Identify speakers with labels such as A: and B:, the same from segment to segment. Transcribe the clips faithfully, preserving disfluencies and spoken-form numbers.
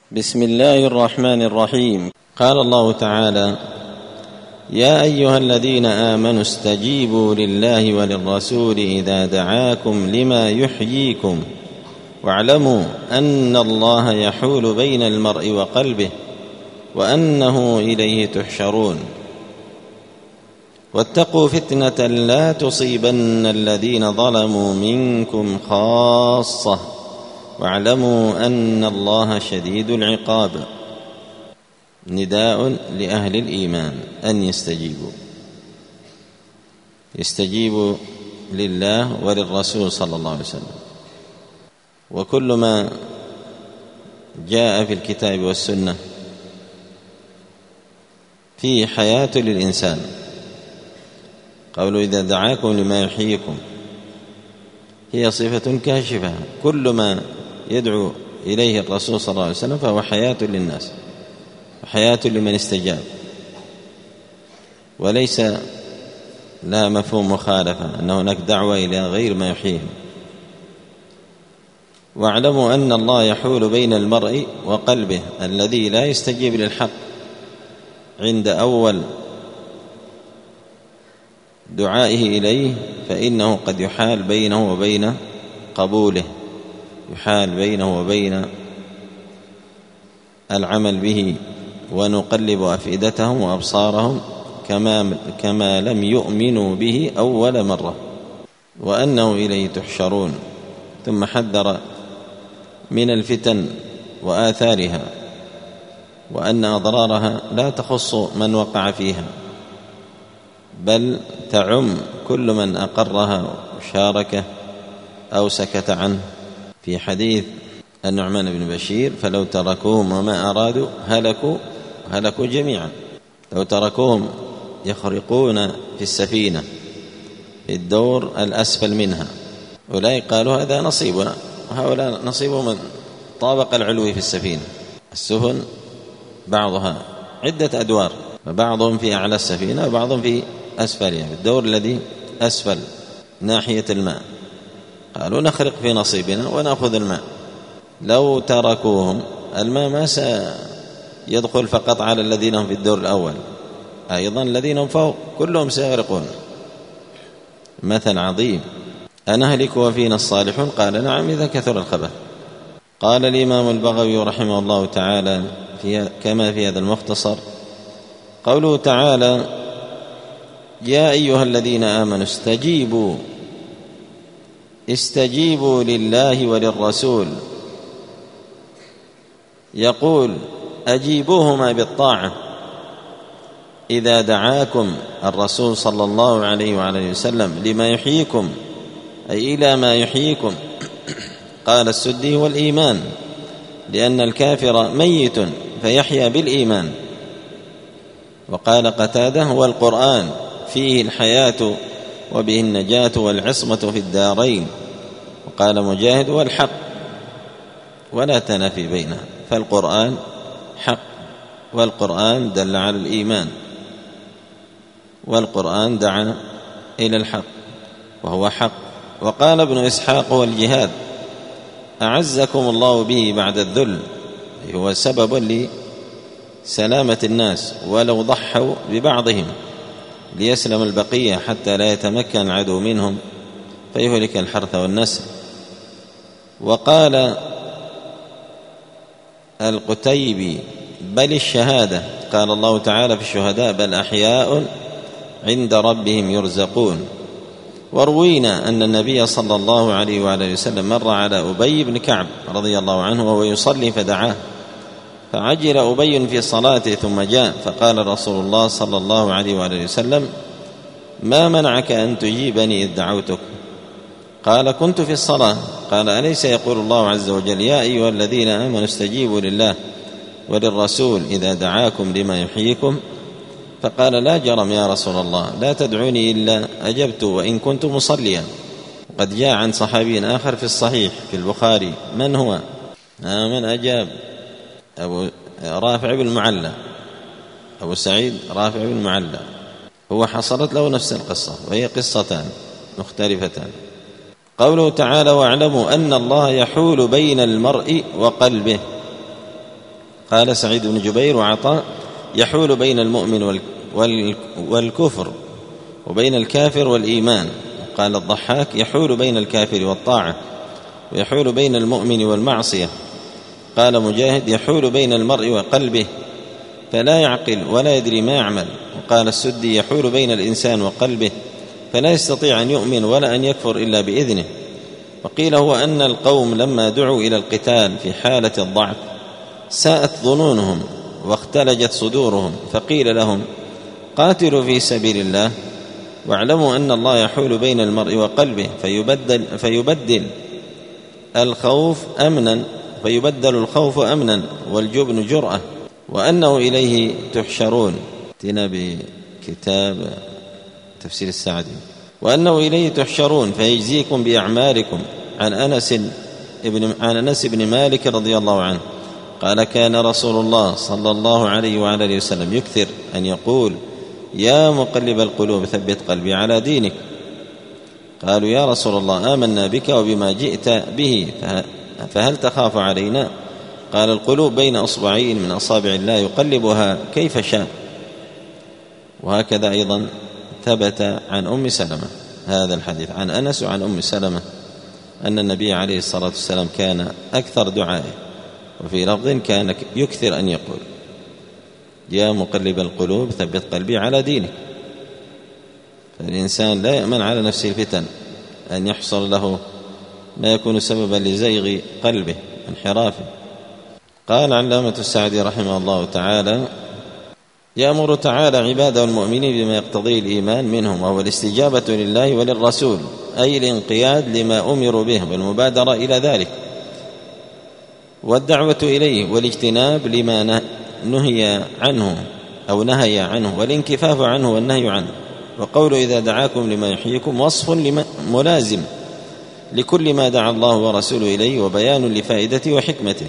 A: بسم الله الرحمن الرحيم. قال الله تعالى: يا أيها الذين آمنوا استجيبوا لله وللرسول إذا دعاكم لما يحييكم واعلموا أن الله يحول بين المرء وقلبه وأنه إليه تحشرون واتقوا فتنة لا تصيبن الذين ظلموا منكم خاصة واعلموا أن الله شديد العقاب. نداء لأهل الإيمان أن يستجيبوا يستجيبوا لله وللرسول صلى الله عليه وسلم، وكل ما جاء في الكتاب والسنة فيه حياة للإنسان. قولوا إذا دعاكم لما يحييكم هي صفة كاشفة، كل ما يدعو إليه الرسول صلى الله عليه وسلم فهو حياة للناس وحياة لمن استجاب، وليس لا مفهوم مخالفة أن هناك دعوة إلى غير ما يحييهم. واعلموا أن الله يحول بين المرء وقلبه، الذي لا يستجيب للحق عند أول دعائه إليه فإنه قد يحال بينه وبين قبوله، يحال بينه وبين العمل به، ونقلب أفئدتهم وأبصارهم كما, كما لم يؤمنوا به أول مرة وأنه إليه تحشرون. ثم حذر من الفتن وآثارها، وأن أضرارها لا تخص من وقع فيها بل تعم كل من أقرها وشاركه أو سكت عنه. في حديث النعمان بن بشير: فلو تركوهم وما أرادوا هلكوا هلكوا جميعا. لو تركوهم يخرقون في السفينة في الدور الأسفل منها، أولئك قالوا هذا نصيبنا، وهؤلاء نصيب من طابق العلو في السفينة. السفن بعضها عدة أدوار، وبعضهم في أعلى السفينة وبعضهم في أسفلها، في الدور الذي أسفل ناحية الماء. قالوا نخرق في نصيبنا ونأخذ الماء. لو تركوهم الماء ما سيدخل فقط على الذين هم في الدور الأول، أيضا الذين هم فوق كلهم سيغرقون. مثل عظيم: أنهلك وفينا الصالحون؟ قال نعم إذا كثر الخبث. قال الإمام البغوي رحمه الله تعالى في كما في هذا المختصر: قوله تعالى: يا أيها الذين آمنوا استجيبوا استجيبوا لله وللرسول، يقول أجيبوهما بالطاعة إذا دعاكم الرسول صلى الله عليه وعلى وسلم لما يحييكم، أي إلى ما يحييكم. قال السدي: والإيمان، لأن الكافر ميت فيحيا بالإيمان. وقال قتادة: هو القرآن، فيه الحياة وبه النجاة والعصمة في الدارين. وقال مجاهد: والحق، ولا تنافي بينها، فالقرآن حق، والقرآن دل على الإيمان، والقرآن دعا إلى الحق وهو حق. وقال ابن إسحاق: والجهاد أعزكم الله به بعد الذل، هو سبب لسلامة الناس، ولو ضحوا ببعضهم ليسلم البقية حتى لا يتمكن العدو منهم فيهلك الحرث والنسل. وقال القتيبي: بل الشهادة، قال الله تعالى في الشهداء: بل أحياء عند ربهم يرزقون. وروينا أن النبي صلى الله عليه وعلى وسلم مر على أبي بن كعب رضي الله عنه وهو يصلي فدعاه، فعجل أبي في صلاته ثم جاء فقال رسول الله صلى الله عليه وعلى وسلم: ما منعك أن تجيبني إذ دعوتك؟ قال: كنت في الصلاة. قال: أليس يقول الله عز وجل: يا أيها الذين آمنوا استجيبوا لله وللرسول إذا دعاكم لما يحييكم؟ فقال: لا جرم يا رسول الله، لا تدعوني إلا أجبت وإن كنت مصليا. قد جاء عن صحابي آخر في الصحيح في البخاري: من هو؟ من أجاب؟ أبو رافع بن معلى، أبو سعيد رافع بن معلى، هو حصلت له نفس القصة، وهي قصتان مختلفتان. قوله تعالى: واعلموا أن الله يحول بين المرء وقلبه. قال سعيد بن جبير وعطاء: يحول بين المؤمن والكفر وبين الكافر والإيمان. قال الضحاك: يحول بين الكافر والطاعة، ويحول بين المؤمن والمعصية. قال مجاهد: يحول بين المرء وقلبه فلا يعقل ولا يدري ما يعمل. وقال السدي: يحول بين الإنسان وقلبه فلا يستطيع أن يؤمن ولا أن يكفر إلا بإذنه. وقيل هو أن القوم لما دعوا إلى القتال في حالة الضعف ساءت ظنونهم واختلجت صدورهم، فقيل لهم: قاتلوا في سبيل الله واعلموا أن الله يحول بين المرء وقلبه فيبدل, فيبدل الخوف أمنا فيبدل الخوف أمنا والجبن جرأة، وأنه إليه تحشرون. تنا بكتاب تفسير السعدي. وأنه إليه تحشرون فيجزيكم بأعمالكم. عن أنس بن, عن أنس بن مالك رضي الله عنه قال: كان رسول الله صلى الله عليه وعلى آله وسلم يكثر أن يقول: يا مقلب القلوب ثبت قلبي على دينك. قالوا: يا رسول الله آمنا بك وبما جئت به فهل تخاف علينا؟ قال: القلوب بين أصبعين من أصابع الله يقلبها كيف شاء. وهكذا أيضا ثبت عن أم سلمة هذا الحديث عن أنس وعن أم سلمة أن النبي عليه الصلاة والسلام كان أكثر دعائه، وفي لفظ كان يكثر أن يقول: يا مقلب القلوب ثبت قلبي على دينك. فالإنسان لا يأمن على نفسه الفتن أن يحصل له ما يكون سببا لزيغ قلبه انحرافه. قال علامة السعدي رحمه الله تعالى: يأمر تعالى عباده المؤمنين بما يقتضيه الإيمان منهم، وهو الاستجابة لله وللرسول، أي الانقياد لما أمروا به والمبادرة إلى ذلك والدعوة إليه، والاجتناب لما نهي عنه أو نهي عنه، والانكفاف عنه والنهي عنه. وقوله: إذا دعاكم لما يحييكم وصف ملازم لكل ما دعا الله ورسوله إليه، وبيان لفائدته وحكمته.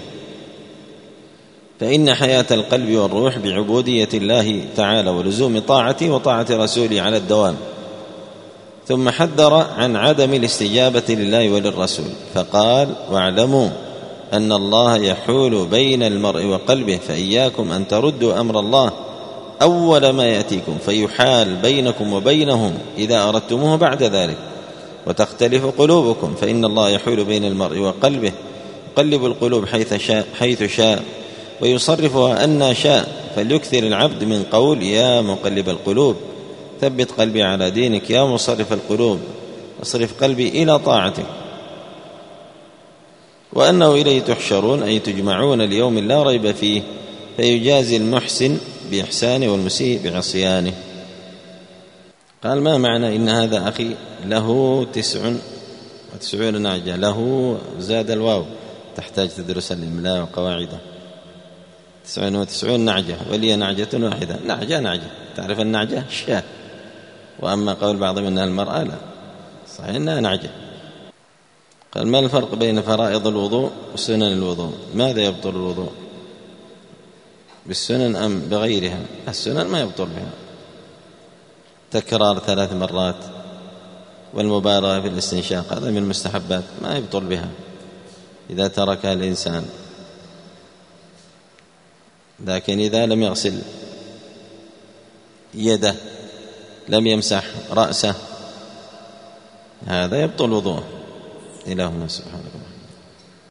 A: فإن حياة القلب والروح بعبودية الله تعالى ولزوم طاعته وطاعة رسوله على الدوام. ثم حذر عن عدم الاستجابة لله وللرسول فقال: واعلموا أن الله يحول بين المرء وقلبه، فإياكم أن تردوا أمر الله أول ما يأتيكم فيحال بينكم وبينهم إذا أردتموه بعد ذلك، وتختلف قلوبكم، فإن الله يحول بين المرء وقلبه يقلب القلوب حيث شاء, حيث شاء ويصرفها أن شاء. فليكثر العبد من قول: يا مقلب القلوب ثبت قلبي على دينك، يا مصرف القلوب اصرف قلبي إلى طاعتك. وأنه إليه تحشرون، أي تجمعون ليوم لا ريب فيه، فيجازي المحسن بإحسانه والمسيء بعصيانه. قال: ما معنى إن هذا أخي له تسع وتسعون نعجة؟ له زاد الواو، تحتاج تدرس الإملاء وقواعده. تسعون وتسعون نعجة، ولي نعجة واحدة. نعجة نعجة، تعرف النعجة شاة. وأما قول بعضهم إنها المرأة، لا، صحيح إنها نعجة. قال: ما الفرق بين فرائض الوضوء وسنن الوضوء؟ ماذا يبطل الوضوء؟ بالسنن أم بغيرها؟ السنن ما يبطل بها، تكرار ثلاث مرات والمبالغة في الاستنشاق هذا من المستحبات ما يبطل بها إذا تركها الإنسان. لكن إذا لم يغسل يده، لم يمسح رأسه، هذا يبطل وضوءه. إلهنا سبحانه.